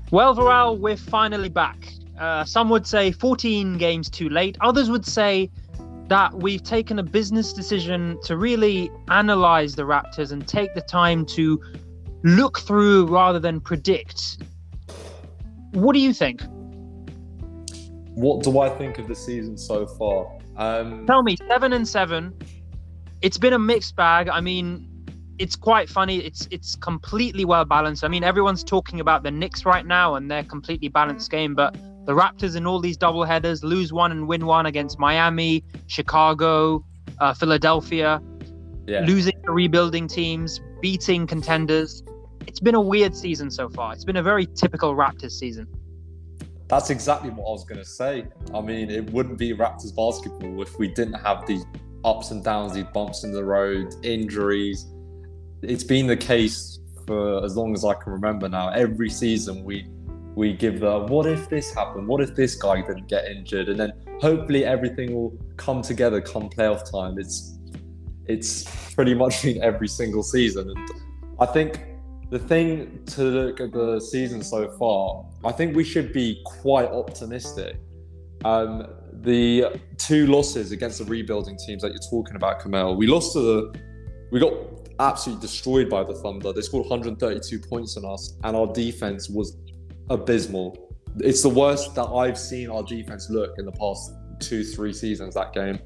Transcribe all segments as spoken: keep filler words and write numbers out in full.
Well, Varel, we're finally back. Uh, some would say fourteen games too late. Others would say that we've taken a business decision to really analyze the Raptors and take the time to look through rather than predict. What do you think? What do I think of the season so far? Um, Tell me, seven and seven. It's been a mixed bag. I mean, it's quite funny. It's it's completely well balanced. I mean, everyone's talking about the Knicks right now and their completely balanced game, but the Raptors in all these double headers lose one and win one against Miami, Chicago, uh, Philadelphia, yeah. losing to rebuilding teams, beating contenders. It's been a weird season so far. It's been a very typical Raptors season. That's exactly what I was going to say. I mean, it wouldn't be Raptors basketball if we didn't have these ups and downs, these bumps in the road, injuries. It's been the case for as long as I can remember now. Every season we we give the, what if this happened? What if this guy didn't get injured? And then hopefully everything will come together come playoff time. It's it's pretty much been every single season. And I think the thing to look at the season so far, I think we should be quite optimistic. Um, the two losses against the rebuilding teams that you're talking about, Kamel, we lost to the, we got absolutely destroyed by the Thunder. They scored one hundred thirty-two points on us, and our defense was abysmal. It's the worst that I've seen our defense look in the past two, three seasons. That game.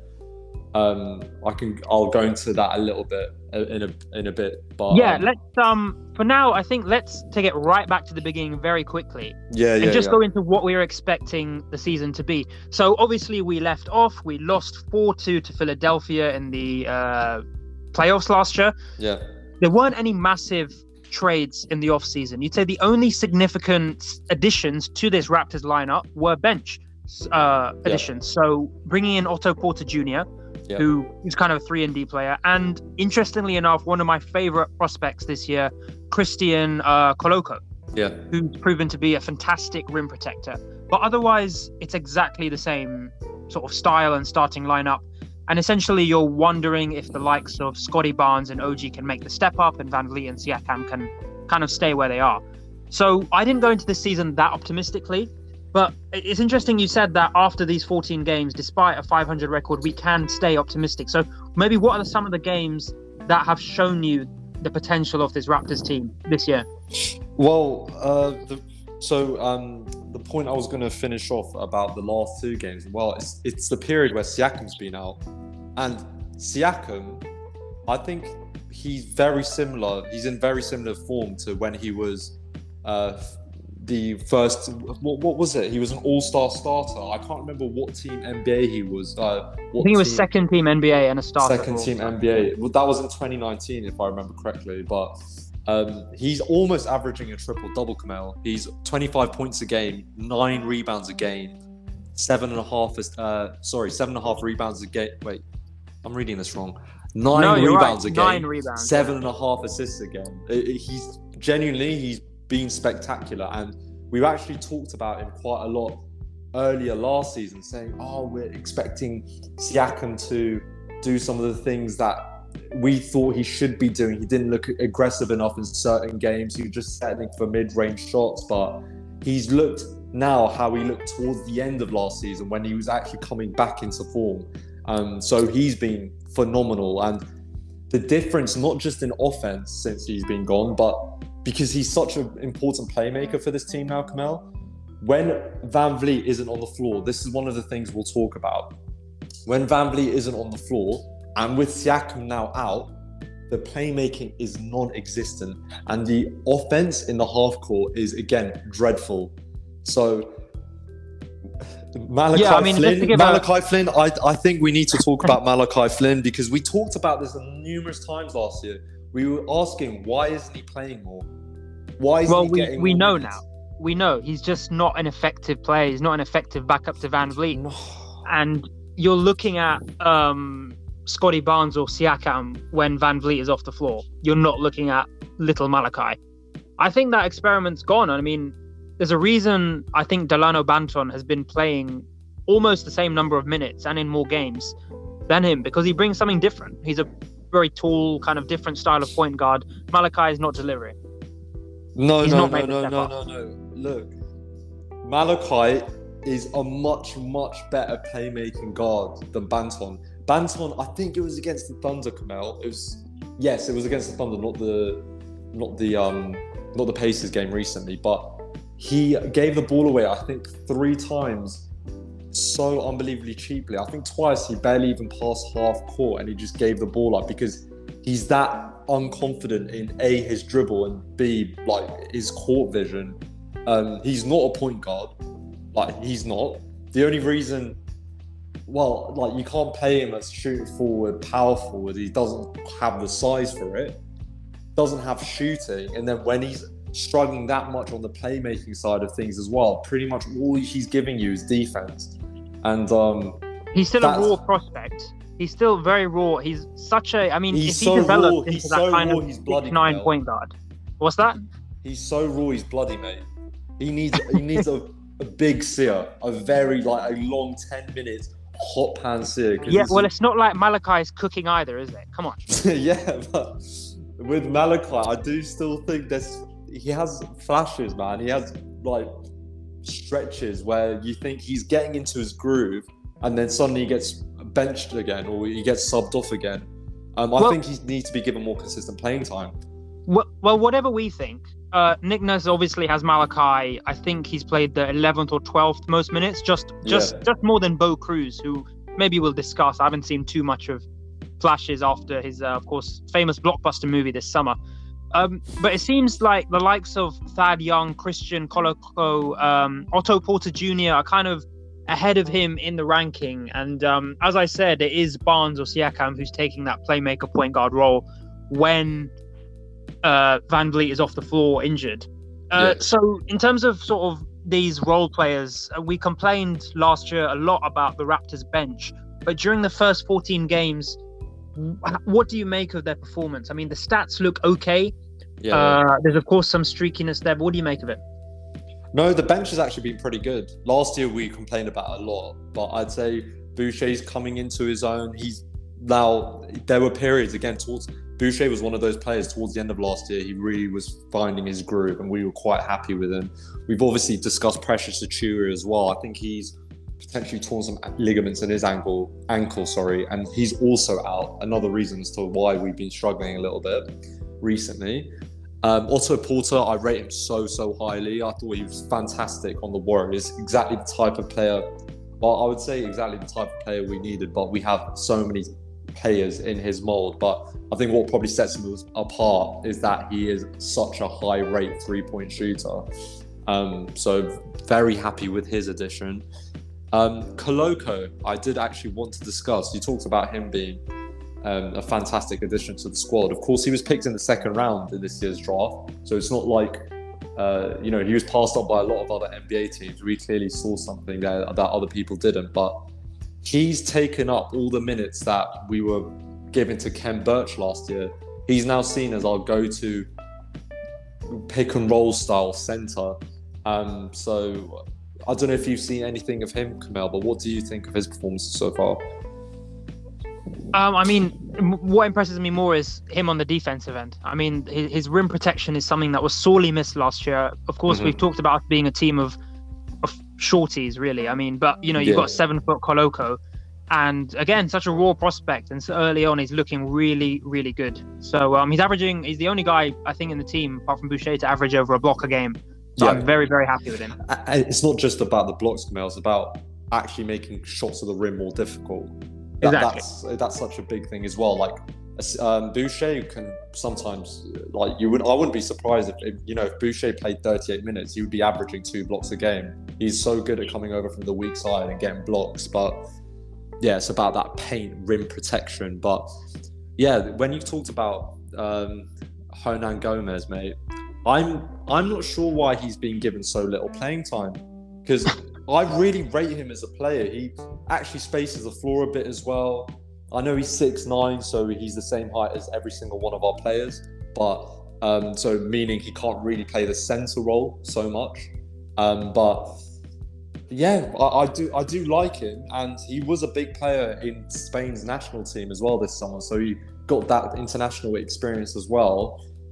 Um, I can. I'll go into that a little bit in a in a bit. But yeah, um, let's um for now. I think let's take it right back to the beginning very quickly. Yeah, yeah. And just yeah. go into what we were expecting the season to be. So obviously we left off. We lost four two to Philadelphia in the uh, playoffs last year. Yeah. There weren't any massive trades in the off season. You'd say the only significant additions to this Raptors lineup were bench uh, additions. Yeah. So bringing in Otto Porter Junior, yeah. who is kind of a three and D player, and interestingly enough, one of my favorite prospects this year, Christian uh, Koloko, yeah, who's proven to be a fantastic rim protector. But otherwise, it's exactly the same sort of style and starting lineup. And essentially, you're wondering if the likes of Scotty Barnes and O G can make the step up, and Van Vliet and Siakam can kind of stay where they are. So I didn't go into this season that optimistically, but it's interesting you said that after these fourteen games, despite a five hundred record, we can stay optimistic. So maybe what are some of the games that have shown you the potential of this Raptors team this year? Well, uh, the, so um, the point I was going to finish off about the last two games, well, it's, it's the period where Siakam's been out. And Siakam, I think he's very similar. He's in very similar form to when he was uh, the first. What, what was it? He was an all-star starter. I can't remember what team N B A he was. Uh, what I think he was team, second team N B A and a starter. Second team N B A. Well, that was in twenty nineteen, if I remember correctly. But um, he's almost averaging a triple-double, Kamel. He's twenty-five points a game, nine rebounds a game, seven and a half. Uh, sorry, seven and a half rebounds a game. Wait. I'm reading this wrong. Nine no, rebounds right. a game, Nine rebounds, seven yeah. and a half assists a game. It, it, he's genuinely, he's been spectacular. And we've actually talked about him quite a lot earlier last season, saying, oh, we're expecting Siakam to do some of the things that we thought he should be doing. He didn't look aggressive enough in certain games. He was just settling for mid-range shots. But he's looked now how he looked towards the end of last season when he was actually coming back into form. Um, so he's been phenomenal, and the difference not just in offense since he's been gone, but because he's such an important playmaker for this team now, Kamel. When Van Vliet isn't on the floor, this is one of the things we'll talk about. When Van Vliet isn't on the floor, and with Siakam now out, the playmaking is non-existent, and the offense in the half court is again dreadful. So. Malachi yeah, I mean, Flynn, Malachi a... Flynn, I, I think we need to talk about Malachi Flynn because we talked about this numerous times last year. We were asking, why isn't he playing more? Why isn't well, he we, getting we more know minutes? now. We know he's just not an effective player. He's not an effective backup to Van Vliet. No. And you're looking at um, Scotty Barnes or Siakam when Van Vliet is off the floor. You're not looking at little Malachi. I think that experiment's gone. I mean, there's a reason I think Delano Banton has been playing almost the same number of minutes and in more games than him because he brings something different. He's a very tall, kind of different style of point guard. Malachi is not delivering. No, He's no, not no, made the no, step no, up. no, no. Look, Malachi is a much, much better playmaking guard than Banton. Banton, I think it was against the Thunder, Kamel. It was, yes, it was against the Thunder, not the, not the, um, not the Pacers game recently. But he gave the ball away, I think, three times, so unbelievably cheaply. I think twice he barely even passed half court, and he just gave the ball up because he's that unconfident in A, his dribble, and B, like his court vision. Um, he's not a point guard. Like, he's not. The only reason, well, like, you can't play him as shooting forward, power forward. He doesn't have the size for it. Doesn't have shooting. And then when he's struggling that much on the playmaking side of things as well, pretty much all he's giving you is defense. And um, he's still a raw prospect. He's still very raw. He's such a, I mean, if he so develops raw, into he's that so kind raw, of he's bloody, six nine Mel. point guard. What's that? He's so raw, he's bloody, mate. He needs he needs a, a big sear, a very, like, a long ten minutes hot pan sear. Yeah, well, it's not like Malachi's cooking either, is it? Come on. Yeah, but with Malachi, I do still think there's, he has flashes, man. He has, like, stretches where you think he's getting into his groove, and then suddenly he gets benched again, or he gets subbed off again. Um, I well, think he needs to be given more consistent playing time. Well, whatever we think, uh, Nick Nurse obviously has Malachi. I think he's played the eleventh or twelfth most minutes, just just Yeah. just more than Bo Cruz, who maybe we'll discuss. I haven't seen too much of flashes after his, uh, of course, famous blockbuster movie this summer. Um, but it seems like the likes of Thad Young, Christian Koloko, um, Otto Porter Junior are kind of ahead of him in the ranking. And um, as I said, it is Barnes or Siakam who's taking that playmaker point guard role when uh, Van Vliet is off the floor injured. Uh, Yeah. So in terms of sort of these role players, uh, we complained last year a lot about the Raptors bench. But during the first fourteen games, what do you make of their performance? I mean, the stats look okay. Yeah. Uh, there's, of course, some streakiness there. But what do you make of it? No, the bench has actually been pretty good. Last year we complained about it a lot, but I'd say Boucher's coming into his own. He's now, there were periods again towards, Boucher was one of those players towards the end of last year. He really was finding his groove, and we were quite happy with him. We've obviously discussed Precious Achiuwa as well. I think he's potentially torn some ligaments in his ankle, ankle, sorry, and he's also out. Another reason as to why we've been struggling a little bit recently. Um, Otto Porter, I rate him so, so highly. I thought he was fantastic on the Warriors. Exactly the type of player, well, I would say exactly the type of player we needed, but we have so many players in his mold. But I think what probably sets him apart is that he is such a high rate three-point shooter. Um, so very happy with his addition. Um, Koloko, I did actually want to discuss. You talked about him being Um, a fantastic addition to the squad. Of course, he was picked in the second round in this year's draft, so it's not like uh, you know, he was passed up by a lot of other N B A teams. We clearly saw something there that other people didn't, but he's taken up all the minutes that we were giving to Ken Birch last year. He's now seen as our go-to pick and roll style center. Um, so I don't know if you've seen anything of him, Kamel, but what do you think of his performances so far? Um, I mean, m- what impresses me more is him on the defensive end. I mean, his, his rim protection is something that was sorely missed last year. Of course, Mhm. we've talked about being a team of, of shorties, really. I mean, but, you know, you've Yeah. got seven-foot Koloko. And, again, such a raw prospect. And so early on, he's looking really, really good. So um, he's averaging, he's the only guy, I think, in the team, apart from Boucher, to average over a block a game. So Yeah. I'm very, very happy with him. And it's not just about the blocks, Kamel, it's about actually making shots at the rim more difficult. That, Exactly. That's that's such a big thing as well. Like um, Boucher can sometimes, like you would, I wouldn't be surprised if, if you know if Boucher played thirty-eight minutes, he would be averaging two blocks a game. He's so good at coming over from the weak side and getting blocks. But yeah, it's about that paint rim protection. But yeah, when you talked about um, Hernan Gomez, mate, I'm I'm not sure why he's been given so little playing time, because I really rate him as a player. He actually spaces the floor a bit as well. I know he's six nine, so he's the same height as every single one of our players, but um, so meaning he can't really play the center role so much. Um, but yeah, I, I do I do like him, and he was a big player in Spain's national team as well this summer, so he got that international experience as well.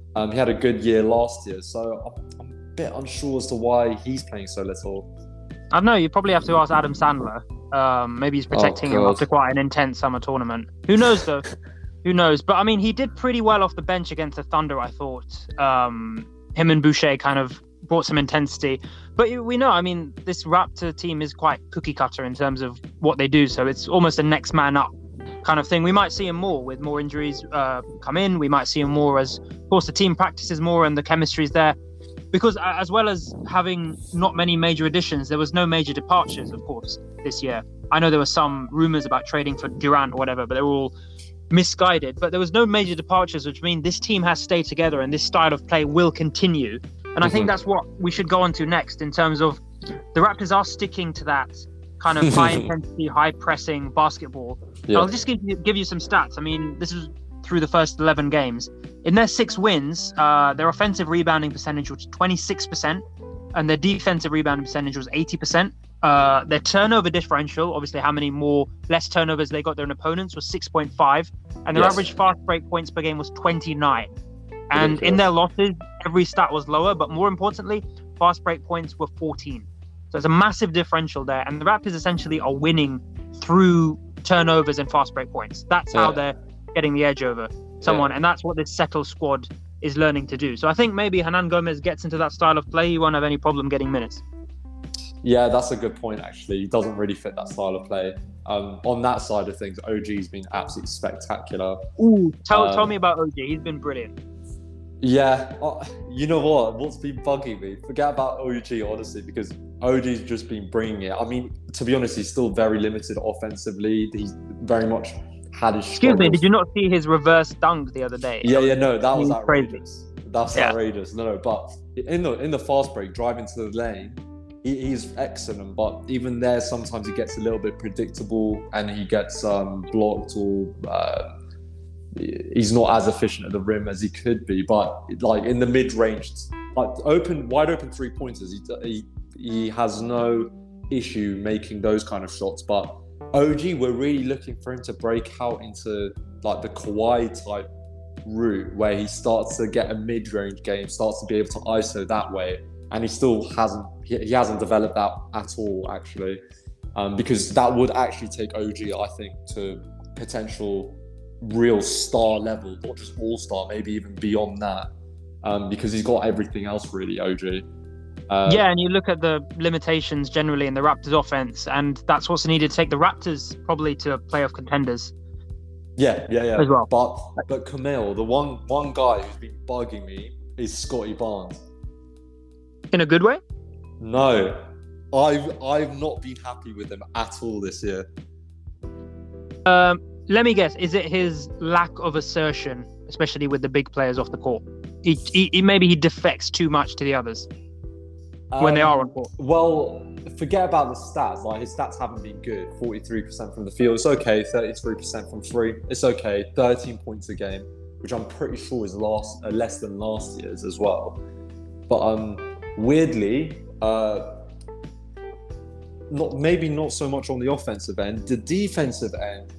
Um, he had a good year last year, so I'm, I'm a bit unsure as to why he's playing so little. I don't know. You probably have to ask Adam Sandler. Um, maybe he's protecting Oh, him God. after quite an intense summer tournament. Who knows, though? Who knows? But I mean, he did pretty well off the bench against the Thunder, I thought. Um, him and Boucher kind of brought some intensity. But we know, I mean, this Raptor team is quite cookie cutter in terms of what they do. So it's almost a next man up kind of thing. We might see him more with more injuries uh, come in. We might see him more as, of course, the team practices more and the chemistry is there. Because as well as having not many major additions, there was no major departures, of course, this year. I know there were some rumors about trading for Durant or whatever, but they were all misguided. But there was no major departures, which means this team has stayed together and this style of play will continue. And mm-hmm. I think that's what we should go on to next in terms of the Raptors are sticking to that kind of high intensity, high pressing basketball. Yeah. I'll just give you, give you some stats. I mean, this is through the first eleven games. In their six wins, uh, their offensive rebounding percentage was twenty-six percent and their defensive rebounding percentage was eighty percent. Uh, their turnover differential, obviously how many more, less turnovers they got than opponents, was six point five. And their yes. average fast break points per game was twenty-nine. And Ridiculous. In their losses, every stat was lower, but more importantly, fast break points were fourteen. So it's a massive differential there. And the Raptors essentially are winning through turnovers and fast break points. That's yeah. how they're getting the edge over someone. Yeah. And that's what this settled squad is learning to do. So I think maybe Hernan Gomez gets into that style of play. He won't have any problem getting minutes. Yeah, that's a good point, actually. He doesn't really fit that style of play. Um, on that side of things, O G's been absolutely spectacular. Ooh, tell, um, tell me about O G. He's been brilliant. Yeah, uh, you know what? What's been bugging me? Forget about O G, honestly, because O G's just been bringing it. I mean, to be honest, he's still very limited offensively. He's very much had his Excuse struggles. me, did you not see his reverse dunk the other day? Yeah, yeah, no, that was He's outrageous. Crazy. That's yeah. outrageous. No, no, but in the in the fast break, driving to the lane, he, he's excellent. But even there, sometimes he gets a little bit predictable, and he gets um, blocked or uh, he's not as efficient at the rim as he could be. But like in the mid range, like open, wide open three pointers, he, he he has no issue making those kind of shots. But O G, we're really looking for him to break out into like the Kawhi type route where he starts to get a mid-range game, starts to be able to I S O that way, and he still hasn't he, he hasn't developed that at all, actually, um, because that would actually take O G, I think, to potential real star level, not just all-star, maybe even beyond that, um, because he's got everything else really, O G. Uh, yeah, and you look at the limitations generally in the Raptors offense, and that's what's needed to take the Raptors probably to playoff contenders. Yeah, yeah, yeah. As well. But but Camille, the one one guy who's been bugging me is Scotty Barnes. In a good way? No, I've I've not been happy with him at all this year. Um, let me guess. Is it his lack of assertion, especially with the big players off the court? He, he, he maybe he defects too much to the others um, when they are on court. Well, forget about the stats. Like his stats haven't been good. forty-three percent from the field. It's okay. thirty-three percent from three. It's okay. thirteen points a game, which I'm pretty sure is last uh, less than last year's as well. But um, weirdly, uh, not maybe not so much on the offensive end. The defensive end.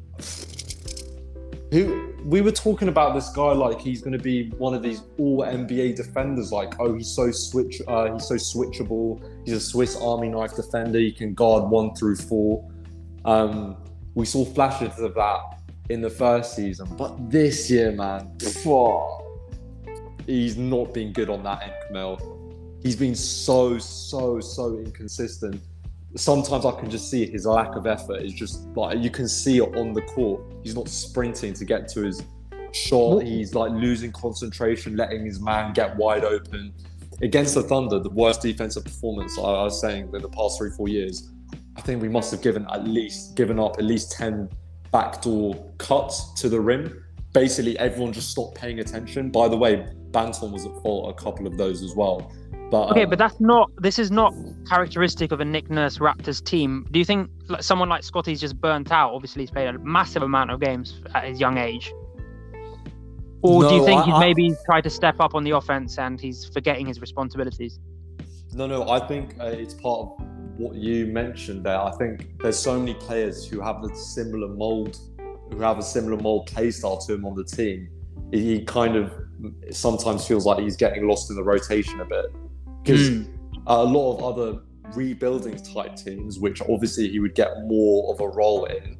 Who we were talking about this guy like he's going to be one of these all N B A defenders. Like, oh, he's so switch, uh, he's so switchable. He's a Swiss Army knife defender. He can guard one through four. Um, we saw flashes of that in the first season, but this year, man, phew, he's not been good on that end, Camille. He's been so, so, so inconsistent. Sometimes I can just see his lack of effort is just like you can see it on the court. He's not sprinting to get to his shot. He's like losing concentration, letting his man get wide open. Against the Thunder, the worst defensive performance I was saying in the past three, four years. I think we must have given at least given up at least ten backdoor cuts to the rim. Basically, everyone just stopped paying attention. By the way, Banton was at fault a couple of those as well. But, okay, um, but that's not. This is not characteristic of a Nick Nurse Raptors team. Do you think like, someone like Scotty's just burnt out? Obviously, he's played a massive amount of games at his young age. Or no, do you think I, he's I, maybe tried to step up on the offense and he's forgetting his responsibilities? No, no. I think uh, it's part of what you mentioned there. I think there's so many players who have the similar mold, who have a similar mold play style to him on the team. He kind of it sometimes feels like he's getting lost in the rotation a bit. Because mm. uh, a lot of other rebuilding type teams, which obviously he would get more of a role in,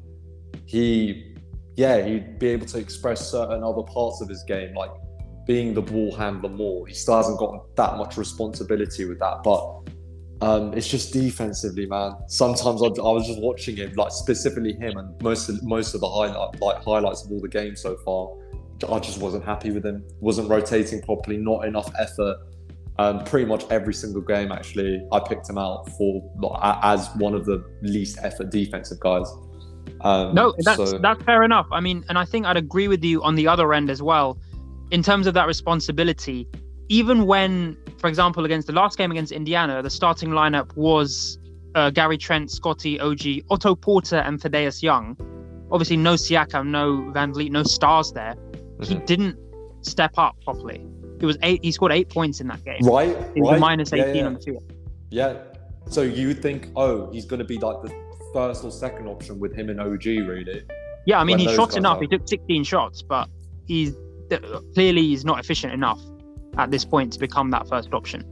he, yeah, he'd be able to express certain other parts of his game, like being the ball handler more. He still hasn't got that much responsibility with that, but um, it's just defensively, man. Sometimes I, I was just watching him, like specifically him, and most of, most of the highlight, like highlights of all the games so far, I just wasn't happy with him. Wasn't rotating properly, not enough effort. Um, pretty much every single game, actually, I picked him out for like, as one of the least effort defensive guys. Um, no, that's so... that's fair enough. I mean, and I think I'd agree with you on the other end as well, in terms of that responsibility. Even when, for example, against the last game against Indiana, the starting lineup was uh, Gary Trent, Scotty, O G, Otto Porter, and Thaddeus Young. Obviously, no Siakam, no Van Vliet, no stars there. Mm-hmm. He didn't step up properly. It was eight. He scored eight points in that game. Right, he was right. minus eighteen yeah, yeah. on the field. Yeah. So you would think, oh, he's going to be like the first or second option with him and O G, really. Yeah, I mean, he shot enough. Are. He took sixteen shots, but he's clearly he's not efficient enough at this point to become that first option.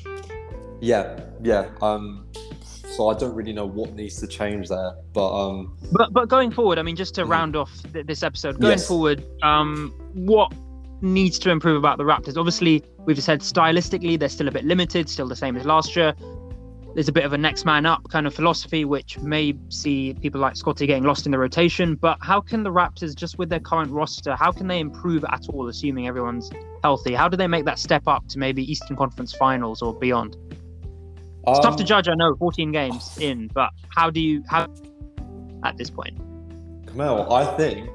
Yeah, yeah. Um, so I don't really know what needs to change there, but um, but but going forward, I mean, just to mm-hmm. round off th- this episode, going yes. forward, um, what needs to improve about the Raptors? Obviously, we've said stylistically they're still a bit limited, still the same as last year. There's a bit of a next man up kind of philosophy, which may see people like Scotty getting lost in the rotation. But how can the Raptors, just with their current roster, how can they improve at all, assuming everyone's healthy? How do they make that step up to maybe Eastern Conference Finals or beyond? It's um, tough to judge, I know, fourteen games in, but how do you, how at this point? Kamel, I think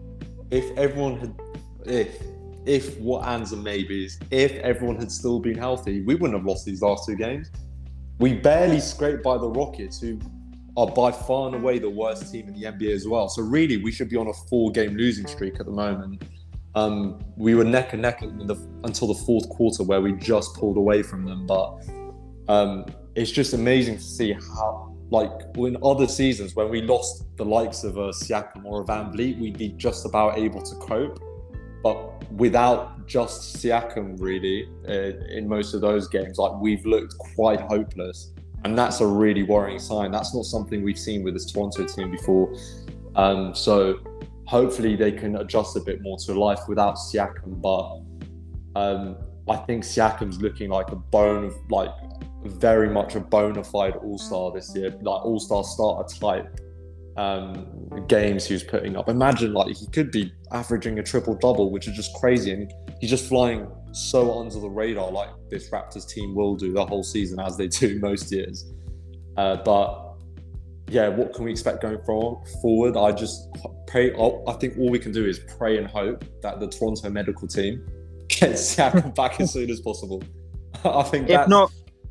if everyone had, if, if what ands and maybes, if everyone had still been healthy, we wouldn't have lost these last two games. We barely scraped by the Rockets, who are by far and away the worst team in the N B A as well. So really, we should be on a four-game losing streak at the moment. Um, we were neck and neck in the, until the fourth quarter, where we just pulled away from them. But um, it's just amazing to see how, like, in other seasons, when we lost the likes of a Siakam or a Van Vliet, we'd be just about able to cope. But without just Siakam, really, uh, in most of those games, like, we've looked quite hopeless. And that's a really worrying sign. That's not something we've seen with this Toronto team before. Um, so hopefully they can adjust a bit more to life without Siakam. But um, I think Siakam's looking like a bone of, like, very much a bona fide all-star this year, like all-star starter type um, games he was putting up. Imagine, like, he could be averaging a triple-double, which is just crazy. And he's just flying so under the radar, like this Raptors team will do the whole season, as they do most years. Uh, but yeah, what can we expect going forward? I just pray. I think all we can do is pray and hope that the Toronto medical team gets Siakam back as soon as possible. I think if that's... not,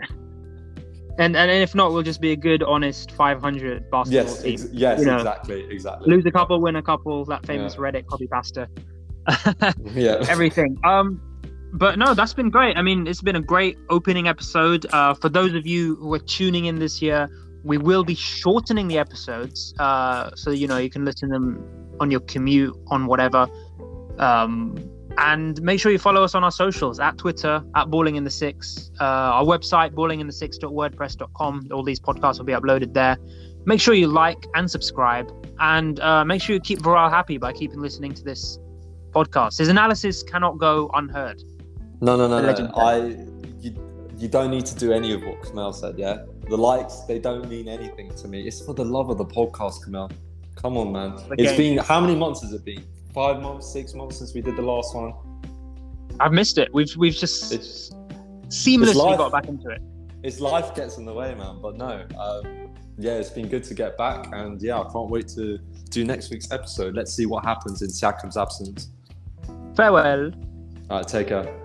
and and if not, we'll just be a good, honest five hundred basketball yes, team. Ex- yes, you know, exactly, exactly. Lose a couple, win a couple. That famous yeah. Reddit copy pasta. yeah, everything. Um. But no, that's been great. I mean, it's been a great opening episode. Uh, for those of you who are tuning in this year, we will be shortening the episodes, uh, so you know you can listen to them on your commute, on whatever. Um, and make sure you follow us on our socials, at Twitter, at Balling in the Six, uh, our website, balling in the six dot wordpress dot com. All these podcasts will be uploaded there. Make sure you like and subscribe, and uh, make sure you keep Viral happy by keeping listening to this podcast. His analysis cannot go unheard. No, no, no, no. I, you, you don't need to do any of what Kamel said, yeah? The likes, they don't mean anything to me. It's for the love of the podcast, Kamel. Come on, man. Okay. It's been, how many months has it been? Five months, six months since we did the last one? I've missed it. We've we've just it's, seamlessly it's life, got back into it. It's life gets in the way, man. But no, um, yeah, it's been good to get back. And yeah, I can't wait to do next week's episode. Let's see what happens in Siakam's absence. Farewell. All right, take care.